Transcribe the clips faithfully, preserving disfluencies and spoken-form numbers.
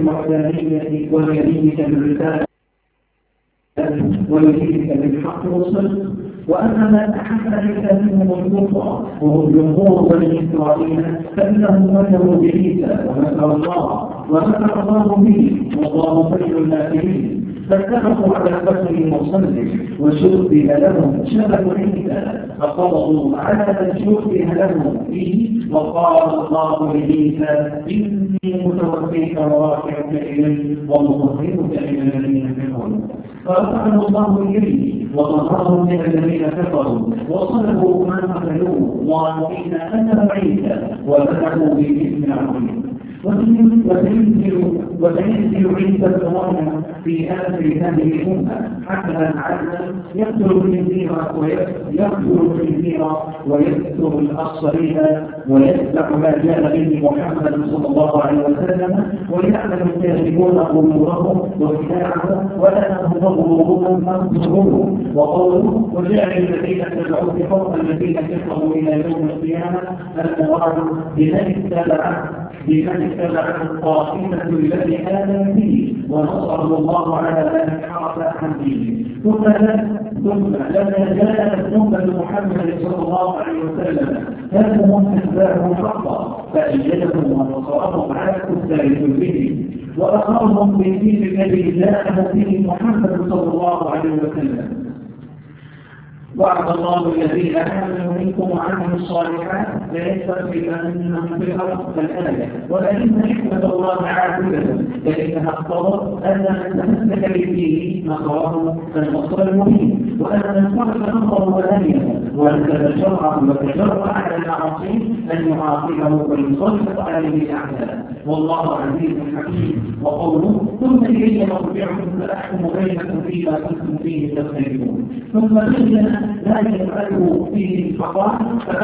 الوحدانية ويدينك بالرسالة ويدينك بالحق والصدق، وأما من أحب عيسى منهم الكفر وهم جمهور بني إسرائيل فإنهم مكروا بعيسى ومكر الله ومكر الله به والله خير الماكرين، فاتفقوا على قتل المصلي وشبه لهم شبه عيسى فقبضوا على من شبه لهم فيه، وقال الله لعيسى إني متوفيك ورافعك إلي ومطهرك من الذين كفروا، فرفعه الله إليه وطهره من الذين كفروا وصلبوا ما قتلوه ظالمين أنه عيسى وبدأوا باسم عظيم. وسينزل عيسى الزمان في آخر هذه الأمة حسنا عدلا يقتل الخنزير ويقتل الخنزير ويكسر الأصلين ويتبع ما جاء به محمد صلى الله عليه وسلم، ويعمل الكاذبون أمورهم وخداعهم ولا تنظرهم فانظرهم، وقوله وجعل الذين اتبعوك فوق الذين كفروا إلى يوم القيامة المراد بمن اتبع بمن اتبعه الطائفة الذي آمن به ونصره الله على ذلك حرف عن دينه. ثم لما جاءت أمة محمد صلى الله عليه وسلم كانوا هم أتباعه حقا فأيدهم ونصرهم على كفار كلهم وأقرهم بالدين الذي جاءه به محمد صلى الله عليه وسلم. وعد الله الذين آمنوا منكم وعملوا الصالحات ليستخلفنهم في الأرض كالآية، ولكن حكمة الله عادلة فإنها اقتضت أن من تمسك بدينه نصره فالنصر المبين، وأن من ترك أمره وليه وتجرع وتجرع على المعاصي أن يعاقبه ويسلط عليه الأعداء، والله عزيز حكيم. وقوله ثم إلي مرجعكم فأحكم بينكم فيما كنتم فيه تختلفون، ثم بين لا يفعله فيه فقط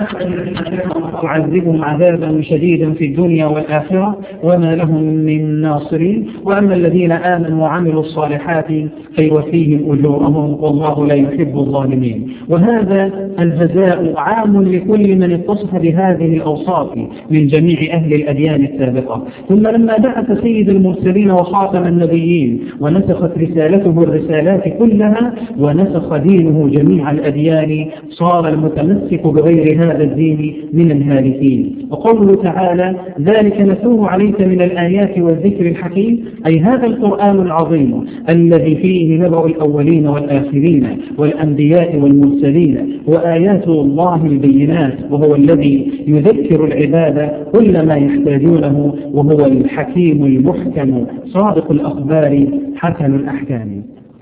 تعذبهم عذابا شديدا في الدنيا والآخرة وما لهم من ناصرين، وأما الذين آمنوا وعملوا الصالحات فيوفيهم أجورهم والله لا يحب الظالمين. وهذا الجزاء عام لكل من اتصف بهذه الأوصاف من جميع أهل الأديان السابقة. ثم لما بعث سيد المرسلين وخاتم النبيين ونسخت رسالته الرسالات كلها ونسخ دينه جميع الأديان صار المتمسك بغير هذا الدين من الهالكين. وقوله تعالى ذلك نتلوه عليك من الآيات والذكر الحكيم، أي هذا القرآن العظيم الذي فيه نبأ الأولين والآخرين والأنبياء والمرسلين وآيات الله البينات، وهو الذي يذكر العباد كل ما يحتاجونه، وهو الحكيم المحكم صادق الأخبار حسن الأحكام.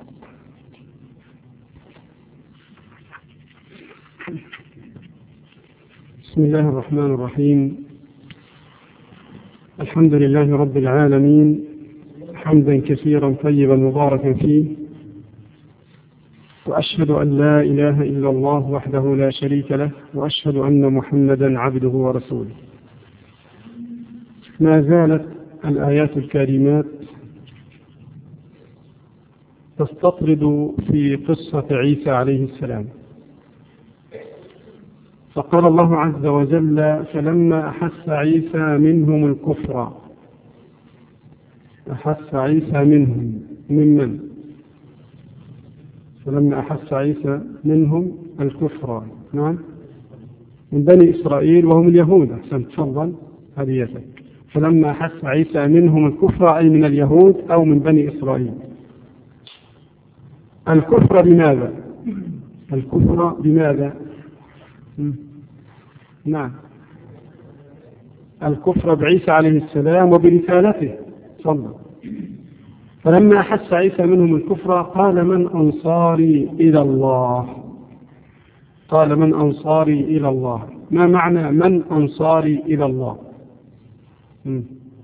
بسم الله الرحمن الرحيم. الحمد لله رب العالمين حمدا كثيرا طيبا مباركا فيه، وأشهد أن لا إله إلا الله وحده لا شريك له، وأشهد أن محمدا عبده ورسوله. ما زالت الآيات الكريمات تستطرد في قصة عيسى عليه السلام. فقال الله عز وجل فلما أحس عيسى منهم الكفر، أحس عيسى منهم ممن فلما أحس عيسى منهم الكفر، نعم من بني إسرائيل وهم اليهود. أحسنت، تفضل هذه يسك. فلما أحس عيسى منهم الكفر أي من اليهود أو من بني إسرائيل. الكفر بماذا؟ الكفر بماذا؟ نعم، الكفر بعيسى عليه السلام وبرسالته. تفضل. فلما أحس عيسى منهم الكفر قال من أنصاري إلى الله؟ قال من أنصاري إلى الله؟ ما معنى من أنصاري إلى الله؟ م.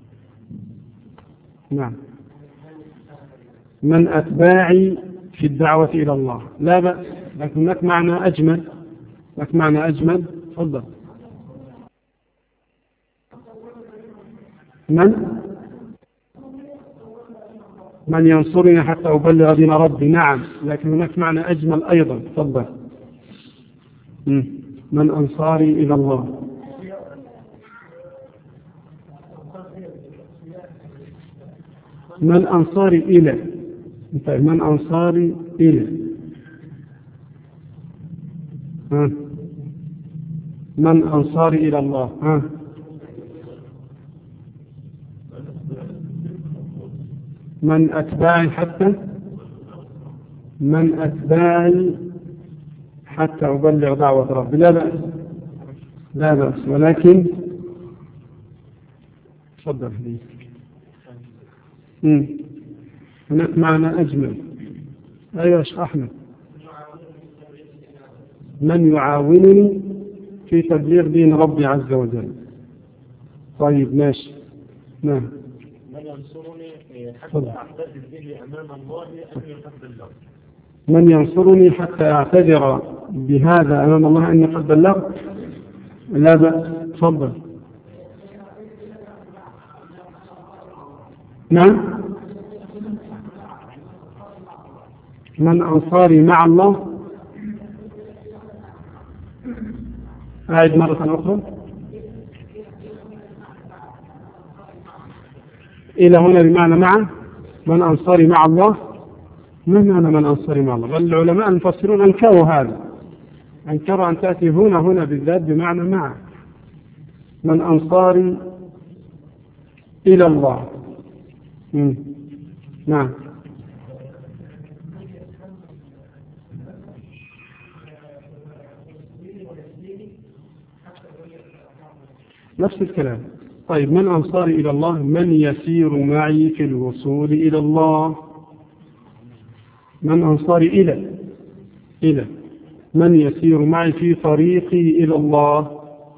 نعم، من أتباعي في الدعوة إلى الله. لا بأس، لكن هناك معنى أجمل، هناك معنى أجمل. تفضل. من من ينصرني حتى أبلغ دين ربي. نعم، لكن هناك معنى أجمل أيضا. تفضل. من أنصاري إلى الله؟ من أنصاري إلى طيب من أنصاري إلى ها من أنصاري إلى الله ها من أتباعي حتى من أتباعي حتى أبلغ دعوة ربي لا بأس لا بأس ولكن تفضل لي هناك معنى أجمل. أيها الشيخ أحمد من يعاونني في تبليغ دين ربي عز وجل. طيب ماشي نعم. من ينصرني حتى أعتذر به أمام الله أن يقبل الله. من ينصرني حتى أعتذر بهذا أمام الله أن يقبل الله لا بأس تفضل. نعم. من أنصاري مع الله أعد مرة أخرى إلى هنا بمعنى مع من أنصاري مع الله. ما معنى من أنصاري مع الله؟ بل العلماء المفسرون أنكروا هذا أنكروا أن تأتي هنا هنا بالذات بمعنى مع من أنصاري إلى الله. مم. نعم نفس الكلام. طيب من أنصاري إلى الله من يسير معي في الوصول إلى الله. من أنصاري إلى إلى من يسير معي في طريقي إلى الله.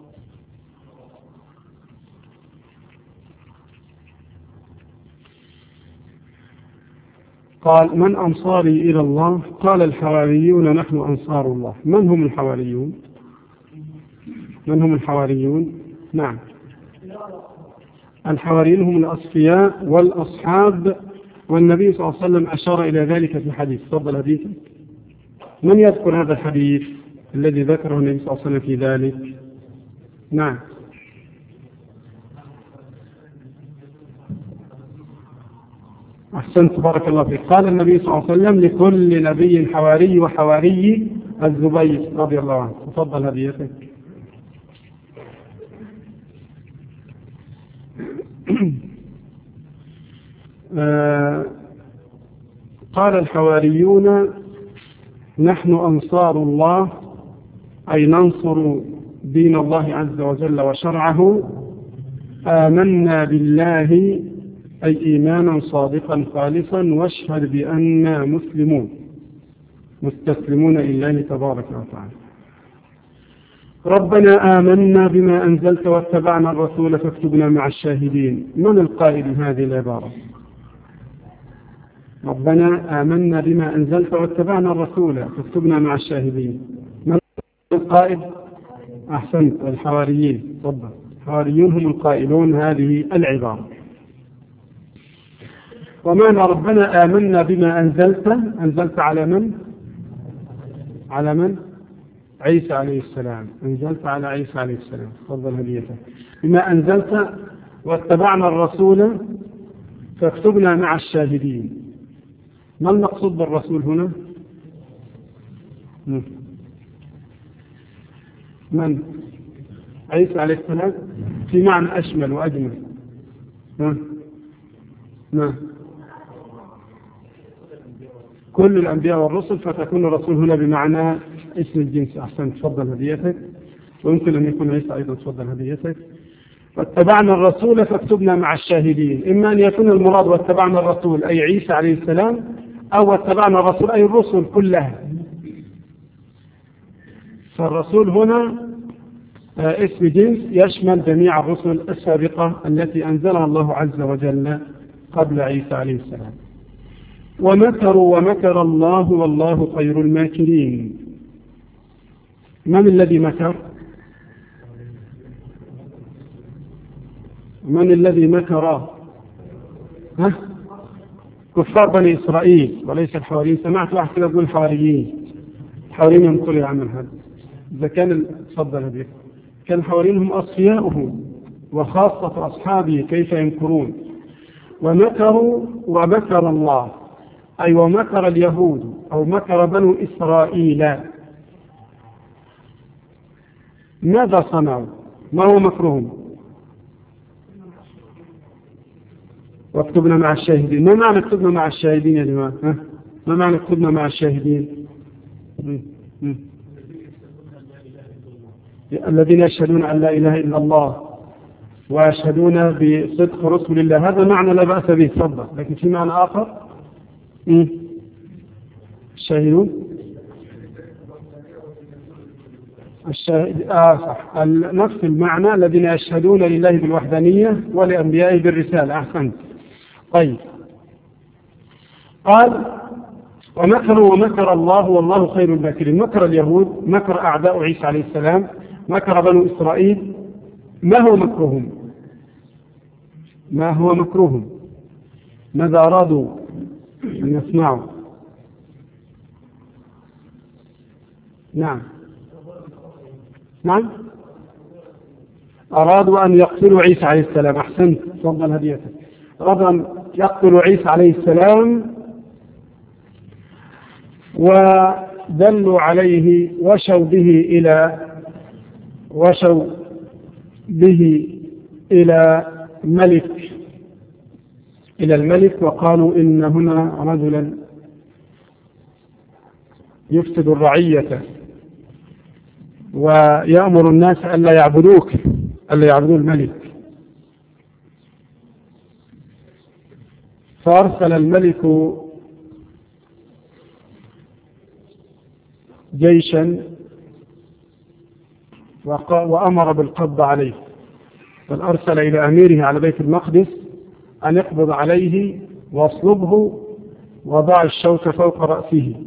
قال من أنصاري إلى الله قال الحواريون نحن أنصار الله. من هم الحواريون؟ من هم الحواريون؟ نعم الحواريون هم الأصفياء والأصحاب والنبي صلى الله عليه وسلم أشار إلى ذلك في الحديث. تفضل حديثا. من يذكر هذا الحديث الذي ذكره النبي صلى الله عليه وسلم في ذلك؟ نعم أحسنت بارك الله فيك. قال النبي صلى الله عليه وسلم لكل نبي حواري وحواري الزبير رضي الله عنه. تفضل هديتك. آه قال الحواريون نحن أنصار الله أي ننصر دين الله عز وجل وشرعه. آمنا بالله أي إيمانا صادقا خالصا واشهد بأننا مسلمون مستسلمون لله تبارك وتعالى. ربنا آمنا بما أنزلت واتبعنا الرسول فاكتبنا مع الشاهدين. من القائل هذه العبارة؟ ربنا آمنا بما أنزلت واتبعنا الرسول فاكتبنا مع الشاهدين. من القائل؟ أحسنت الحواريين. طبعا الحواريون هم القائلون هذه العبارة. ومعنى ربنا آمنا بما أنزلت أنزلت على من؟ على من؟ عيسى عليه السلام. أنزلت على عيسى عليه السلام. تفضل هديتك. بما أنزلت واتبعنا الرسول فاكتبنا مع الشاهدين. ما المقصود بالرسول هنا؟ من؟ عيسى عليه السلام في معنى أشمل وأجمل. نعم كل الأنبياء والرسل فتكون الرسول هنا بمعنى اسم الجنس. أحسن تفضل هديتك. ويمكن أن يكون عيسى أيضا. تفضل هديتك. واتبعنا الرسول فاكتبنا مع الشاهدين. إما أن يكون المراد واتبعنا الرسول أي عيسى عليه السلام أو واتبعنا الرسول أي الرسل كلها. فالرسول هنا اسم جنس يشمل جميع الرسل السابقة التي أنزلها الله عز وجل قبل عيسى عليه السلام. ومكروا ومكر الله والله خير الماكرين. من الذي مكر؟ من الذي مكر؟ ها؟ كفار بني إسرائيل وليس الحواريين. سمعت واحد كده يقول الحواريين. الحواريين يمكروا يا عم هذا. إذا كان تفضل هذيك. كان الحواريين هم أصفياؤه وخاصة أصحابه كيف يمكرون. ومكروا ومكر الله، أي ومكر اليهود أو مكر بنو إسرائيل. ماذا صنعوا؟ ما هو مكرهم؟ واكتبنا مع الشاهدين. ما معنى اكتبنا مع الشاهدين يا جماعة؟ ها؟ ما معنى اكتبنا مع الشاهدين؟ م- م. الذين يشهدون أن لا إله إلا الله ويشهدون بصدق رسول الله، هذا معنى لا بأس به تفضل. لكن في معنى آخر م. الشاهدون الشاهد آه صح. نفس المعنى الذين يشهدون لله بالوحدانية ولأنبيائه بالرسالة. أحسنت. طيب، قال ومكروا ومكر الله والله خير الماكرين. مكر اليهود، مكر أعداء عيسى عليه السلام، مكر بنو إسرائيل. ما هو مكرهم؟ ما هو مكرهم؟ ماذا أرادوا أن يصنعوا؟ نعم نعم أرادوا أن يقتلوا عيسى عليه السلام. أحسنت، تفضل هديتك. أرادوا أن يقتلوا عيسى عليه السلام ودلوا عليه، وشوا به إلى وشوا به إلى ملك إلى الملك وقالوا إن هنا رجلا يفسد الرعية ويأمر الناس ألا يعبدوك، ألا يعبدوا الملك. فأرسل الملك جيشا وأمر بالقبض عليه، بل أرسل إلى أميره على بيت المقدس أن يقبض عليه واصلبه وضع الشوك فوق رأسه.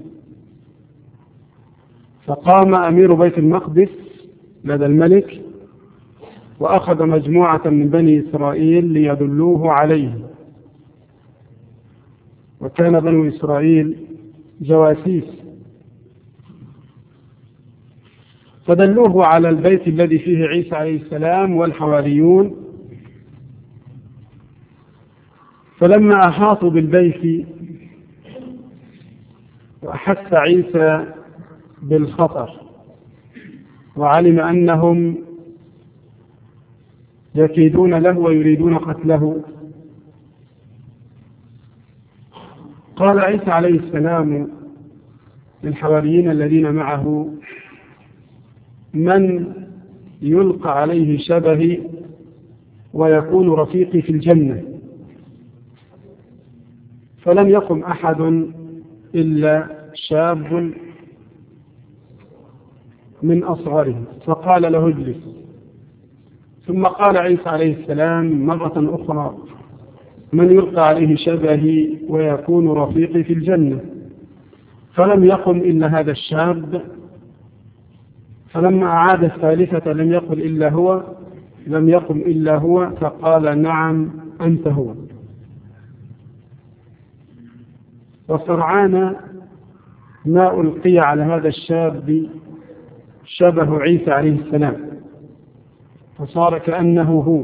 فقام أمير بيت المقدس لدى الملك وأخذ مجموعة من بني إسرائيل ليدلوه عليه، وكان بنو إسرائيل جواسيس، فدلوه على البيت الذي فيه عيسى عليه السلام والحواريون. فلما أحاطوا بالبيت وأحس عيسى بالخطر وعلم أنهم يكيدون له ويريدون قتله، قال عيسى عليه السلام للحواريين الذين معه: من يلقى عليه شبهي ويكون رفيقي في الجنة؟ فلم يقم أحد إلا شاب من أصغرهم، فقال له اجلس. ثم قال عيسى عليه السلام مرة أخرى: من يلقى عليه شبهي ويكون رفيقي في الجنة؟ فلم يقم إلا هذا الشاب. فلما أعاد الثالثة لم يقل إلا هو لم يقم إلا هو فقال: نعم أنت هو. وسرعان ما ألقي على هذا الشاب شبه عيسى عليه السلام، فصار كأنه هو.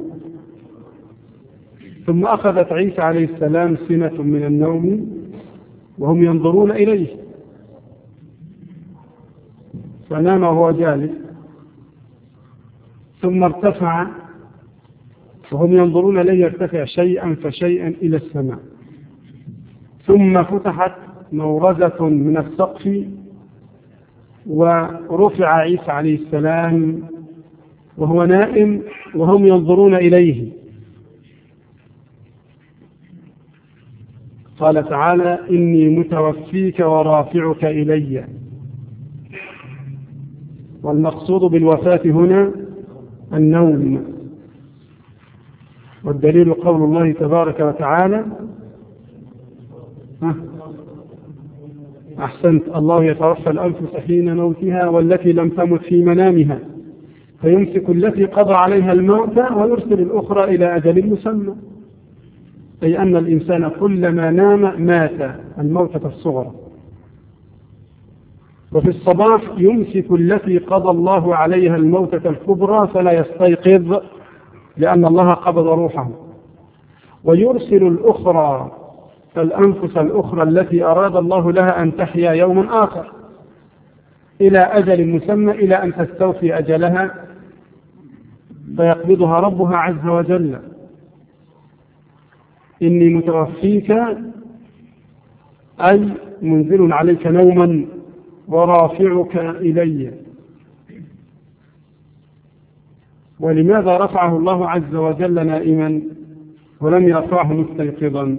ثم أخذت عيسى عليه السلام سنة من النوم وهم ينظرون إليه، فنام وهو جالس، ثم ارتفع وهم ينظرون إليه يرتفع شيئا فشيئا إلى السماء، ثم فتحت مورزة من السقف ورفع عيسى عليه السلام وهو نائم وهم ينظرون إليه. قال تعالى: إني متوفيك ورافعك إلي. والمقصود بالوفاة هنا النوم، والدليل قول الله تبارك وتعالى: أحسنت، الله يتوفى الأنفس حين موتها والتي لم تمت في منامها فيمسك التي قضى عليها الموت ويرسل الأخرى إلى أجل مسمى، أي أن الإنسان كلما نام مات الموتة الصغرى. وفي الصباح يمسك التي قضى الله عليها الموتة الكبرى فلا يستيقظ لأن الله قبض روحه. ويرسل الأخرى الأنفس الأخرى التي أراد الله لها أن تحيا يوما آخر إلى أجل مسمى إلى أن تستوفي أجلها فيقبضها ربها عز وجل. إني متوفيك أي منزل عليك نوما ورافعك إلي. ولماذا رفعه الله عز وجل نائما ولم يرفعه مستيقظا؟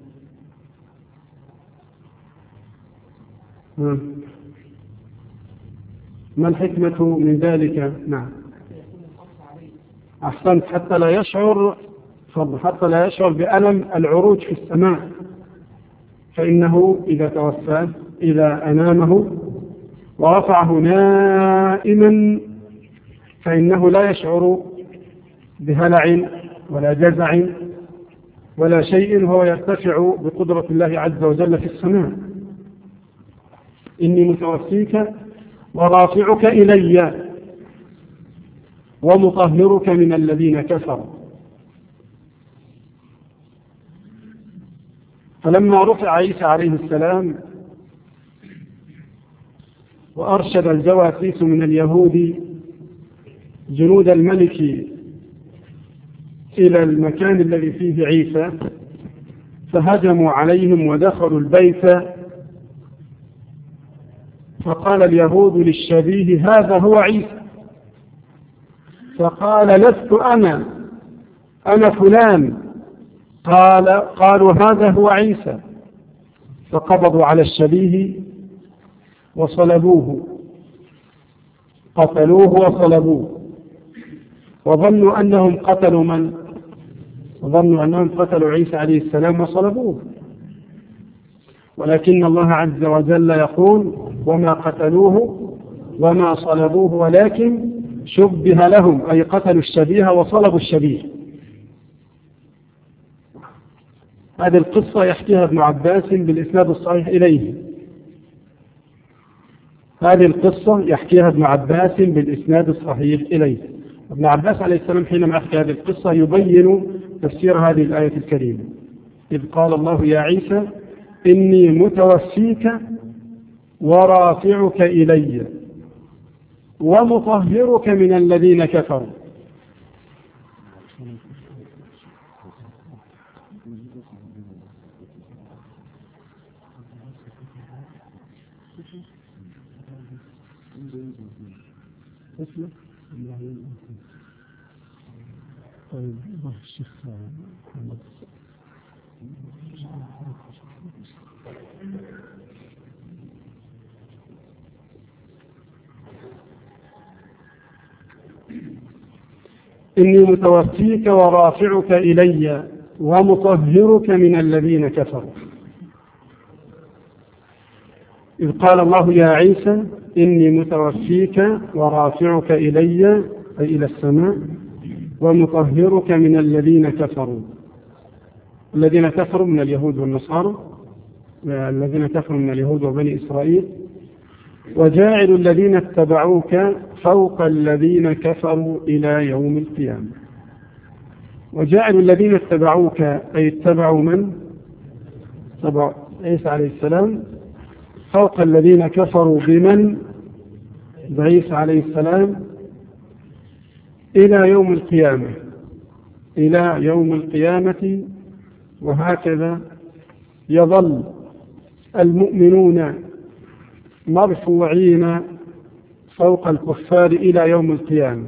ما الحكمة من ذلك؟ نعم أحسنت، حتى لا يشعر حتى لا يشعر بألم العروج في السماء، فإنه إذا توفاه إذا أنامه ورفعه نائما فإنه لا يشعر بهلع ولا جزع ولا شيء، وهو يرتفع بقدرة الله عز وجل في السماء. إني متوفيك ورافعك إلي ومطهرك من الذين كفروا. فلما رفع عيسى عليه السلام وأرشد الجواسيس من اليهود جنود الملك إلى المكان الذي فيه عيسى فهجموا عليهم ودخلوا البيت، فقال اليهود للشبيه هذا هو عيسى، فقال لست أنا أنا فلان، قال قالوا هذا هو عيسى، فقبضوا على الشبيه وصلبوه، قتلوه وصلبوه، وظنوا أنهم قتلوا من؟ ظنوا أنهم قتلوا عيسى عليه السلام وصلبوه، ولكن الله عز وجل يقول وما قتلوه وما صلبوه ولكن شبه لهم، أي قتلوا الشبيه وصلبوا الشبيه. هذه القصة يحكيها ابن عباس بالإسناد الصحيح إليه. هذه القصة يحكيها ابن عباس بالإسناد الصحيح إليه. ابن عباس عليه السلام حينما يحكي هذه القصة يبين تفسير هذه الآية الكريمة، إذ قال الله يا عيسى إني متوفيك ورافعك إلي ومطهرك من الذين كفروا. طيب الشيخ محمد إني متوفيك ورافعك إلي ومطهرك من الذين كفروا. إذ قال الله يا عيسى إني متوفيك ورافعك إلي أي إلى السماء ومطهرك من الذين كفروا. الذين كفروا من اليهود والنصارى، الذين كفروا من اليهود وبني إسرائيل، وجاعل الذين اتبعوك فوق الذين كفروا إلى يوم القيامة. وجاعل الذين اتبعوك أي اتبعوا من؟ اتبعوا عيسى عليه السلام فوق الذين كفروا بمن؟ بعيسى عليه السلام إلى يوم القيامة، إلى يوم القيامة. وهكذا يظل المؤمنون مرفوعين فوق الكفار إلى يوم القيامة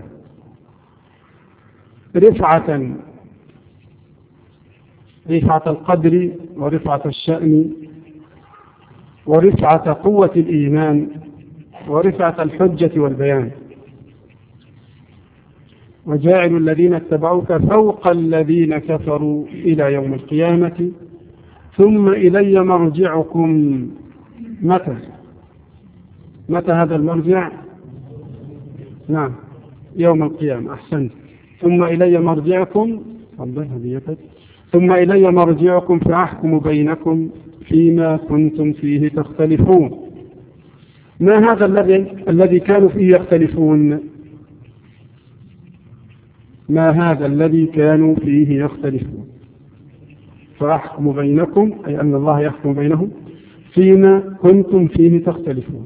رفعة رفعة القدر ورفعة الشأن ورفعة قوة الإيمان ورفعة الحجة والبيان. وجاعل الذين اتبعوك فوق الذين كفروا إلى يوم القيامة ثم إلي مرجعكم. متى متى هذا المرجع؟ نعم يوم القيامة. أحسنت. ثم إلي مرجعكم ثم إلي مرجعكم فأحكم بينكم فيما كنتم فيه تختلفون. ما هذا الذي الذي كانوا فيه يختلفون؟ ما هذا الذي كانوا فيه يختلفون؟ فأحكم بينكم أي أن الله يحكم بينهم فيما كنتم فيه تختلفون.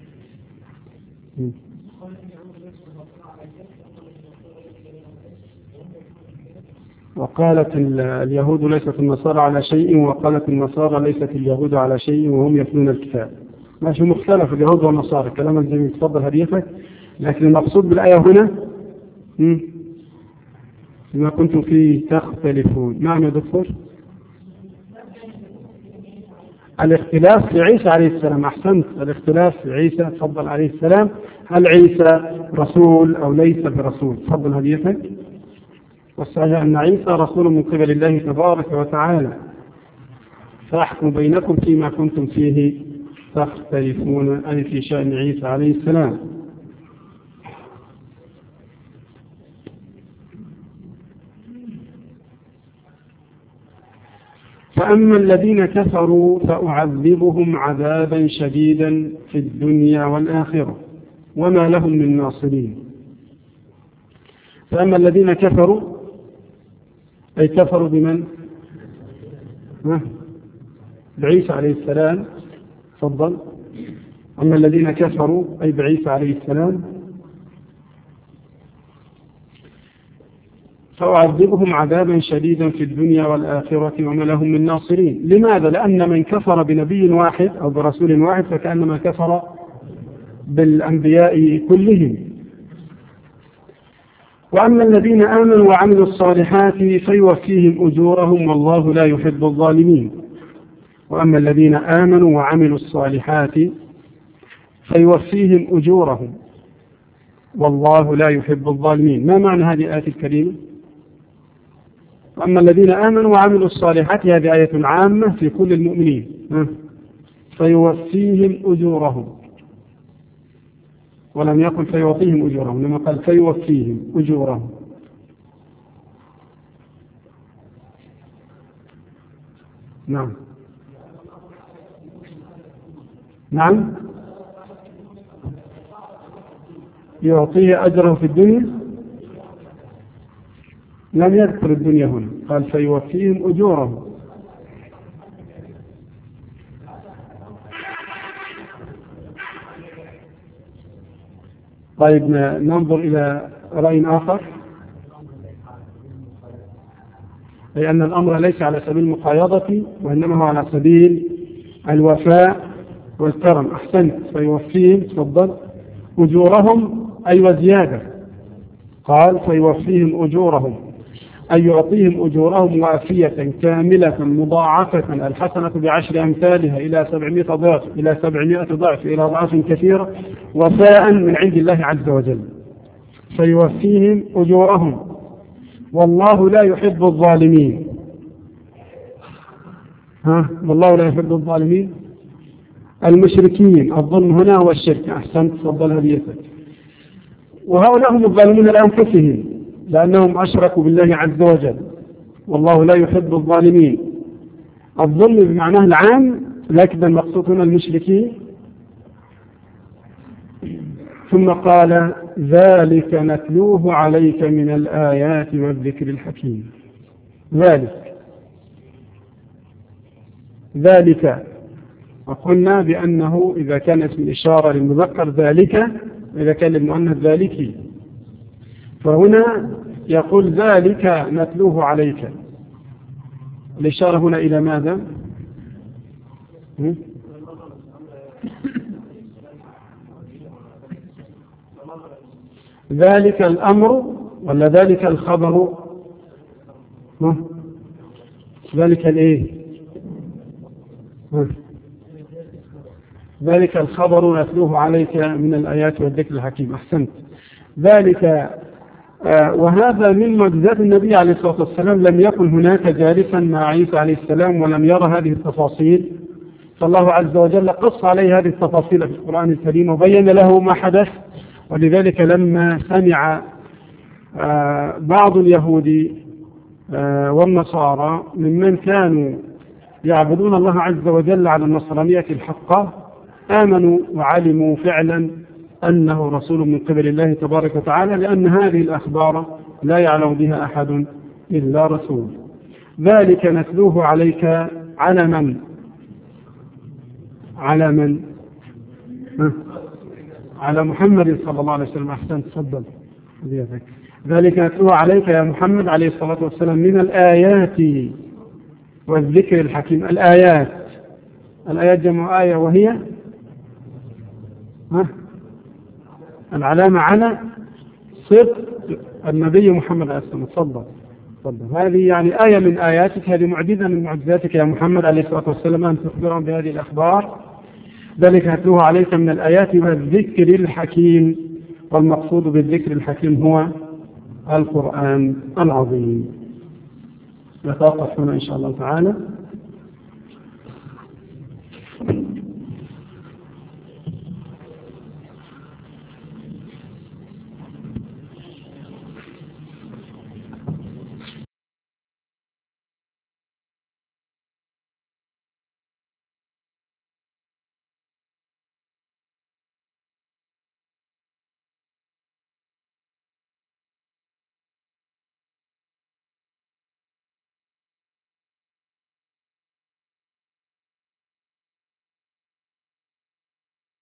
وقالت اليهود ليست النصارى على شيء، وقالت النصارى ليست اليهود على شيء وهم يتلون الكتاب. ماشي، مختلف اليهود والنصارى، كلام الجميل، تفضل هديتك. لكن المقصود بالآية هنا بما كنتم فيه تختلفون. نعم يا دكتور. الاختلاف في عيسى عليه السلام. أحسنت، الاختلاف في عيسى، تفضل، عليه السلام. هل عيسى رسول أو ليس برسول؟ تفضل هديتك. والصحيح أن عيسى رسول من قبل الله تبارك وتعالى، فاحكم بينكم فيما كنتم فيه تختلفون، أي في شأن عيسى عليه السلام. فأما الذين كفروا فأعذبهم عذابا شديدا في الدنيا والآخرة وما لهم من ناصرين. فأما الذين كفروا أي كفروا بمن؟ بعيسى عليه السلام. تفضل. أما الذين كفروا أي بعيسى عليه السلام فأعذبهم عذابا شديدا في الدنيا والآخرة وما لهم من ناصرين. لماذا؟ لأن من كفر بنبي واحد أو برسول واحد فكأنما كفر بالأنبياء كلهم. وأما الذين آمنوا وعملوا الصالحات فيوفيهم أجورهم والله لا يحب الظالمين. وأما الذين آمنوا وعملوا الصالحات فيوفيهم أجورهم والله لا يحب الظالمين. ما معنى هذه الآية الكريمة؟ وأما الذين آمنوا وعملوا الصالحات، هذه آية عامة في كل المؤمنين. فيوفيهم أجورهم، ولم يقل فيوفيهم أجورهم، لما قال فيوفيهم أجورهم. نعم نعم يعطيه أجره في الدنيا. لم يذكر الدنيا هنا، قال فيوفيهم أجورهم. طيب ننظر إلى رأي آخر، أي أن الأمر ليس على سبيل المقايضة وإنما هو على سبيل الوفاء والكرم. أحسنت، فيوفيهم، تفضل، أجورهم أي وزيادة. قال فيوفيهم أجورهم أي يعطيهم أجورهم وافية كاملة مضاعفة، الحسنة بعشر أمثالها إلى سبعمائة ضعف إلى سبعمائة ضعف إلى أضعاف كثيرة، وفاء من عند الله عز وجل. فيوفيهم أجورهم والله لا يحب الظالمين. ها، والله لا يحب الظالمين المشركين. الظلم هنا هو الشرك. أحسنت، تفضل هديتك. وهؤلاء هم الظالمون لأنفسهم لأنهم أشركوا بالله عز وجل، والله لا يحب الظالمين. الظلم بمعناه العام، لكن المقصود هنا المشركين. ثم قال ذلك نتلوه عليك من الآيات والذكر الحكيم. ذلك ذلك وقلنا بأنه إذا كان اسم الإشارة للمذكر ذلك، إذا كان للمؤنث ذلك. فهنا يقول ذلك نتلوه عليك. الإشارة هنا إلى ماذا؟ ذلك الأمر ولا ذلك الخبر؟ ذلك الإيه؟ ذلك الخبر نتلوه عليك من الآيات والذكر الحكيم. أحسنت. ذلك آه وهذا من معجزات النبي عليه الصلاة والسلام. لم يكن هناك جالسا مع عيسى عليه السلام ولم يرى هذه التفاصيل، فالله عز وجل قص عليه هذه التفاصيل في القرآن الكريم وبين له ما حدث. ولذلك لما سمع آه بعض اليهود آه والنصارى ممن كانوا يعبدون الله عز وجل على النصرانية الحقة، آمنوا وعلموا فعلا أنه رسول من قبل الله تبارك وتعالى، لأن هذه الأخبار لا يعلم بها أحد إلا رسول. ذلك نتلوه عليك على من على من ها؟ على محمد صلى الله عليه وسلم. أحسن، تفضل. ذلك نتلوه عليك يا محمد عليه الصلاة والسلام من الآيات والذكر الحكيم. الآيات الآيات جمع آية، وهي ها؟ العلامة على صدق النبي محمد عليه الصلاة والسلام. تفضل تفضل. هذه يعني آية من آياتك، هذه معجزة من معجزاتك يا محمد عليه الصلاة والسلام، أن تخبرهم بهذه الأخبار. ذلك نتلوه عليك من الآيات والذكر الحكيم، والمقصود بالذكر الحكيم هو القرآن العظيم. نتوقف هنا إن شاء الله تعالى.